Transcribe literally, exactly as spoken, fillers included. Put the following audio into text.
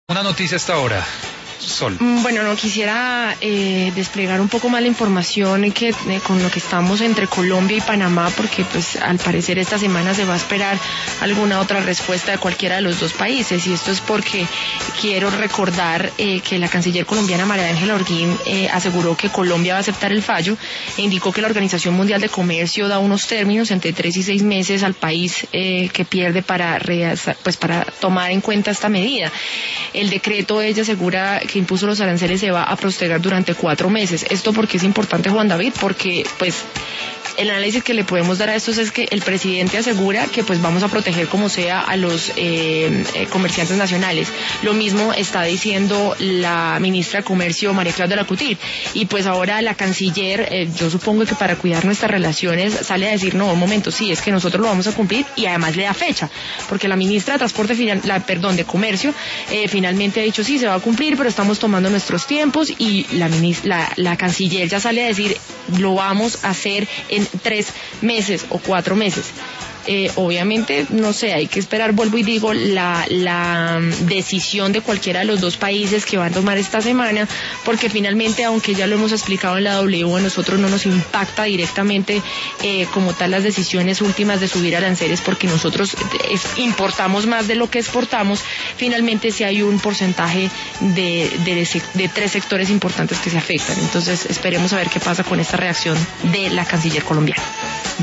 Una noticia hasta ahora, Sol. Bueno, no quisiera eh, desplegar un poco más la información que eh, con lo que estamos entre Colombia y Panamá, porque pues al parecer esta semana se va a esperar alguna otra respuesta de cualquiera de los dos países, y esto es porque quiero recordar eh, que la canciller colombiana María Ángela Holguín eh, aseguró que Colombia va a aceptar el fallo e indicó que la Organización Mundial de Comercio da unos términos entre tres y seis meses al país eh, que pierde para pues para tomar en cuenta esta medida. El decreto, ella asegura, que impuso los aranceles se va a postergar durante cuatro meses. Esto porque es importante, Juan David, porque pues el análisis que le podemos dar a esto es que el presidente asegura que pues vamos a proteger como sea a los eh, eh, comerciantes nacionales. Lo mismo está diciendo la ministra de Comercio, María Claudia Lacutir, y pues ahora la canciller, eh, yo supongo que para cuidar nuestras relaciones, sale a decir, no, un momento, sí, es que nosotros lo vamos a cumplir, y además le da fecha, porque la ministra de Transporte, final, la, perdón, de Comercio, eh, finalmente ha dicho, sí, se va a cumplir, pero estamos tomando nuestros tiempos, y la, ministra, la, la canciller ya sale a decir, lo vamos a hacer en tres meses o cuatro meses. Eh, obviamente, no sé, hay que esperar, vuelvo y digo, la, la decisión de cualquiera de los dos países que van a tomar esta semana, porque finalmente, aunque ya lo hemos explicado en la W, a nosotros no nos impacta directamente eh, como tal las decisiones últimas de subir aranceles, porque nosotros es, importamos más de lo que exportamos. Finalmente, sí hay un porcentaje de, de, de tres sectores importantes que se afectan. Entonces, esperemos a ver qué pasa con esta reacción de la canciller colombiana.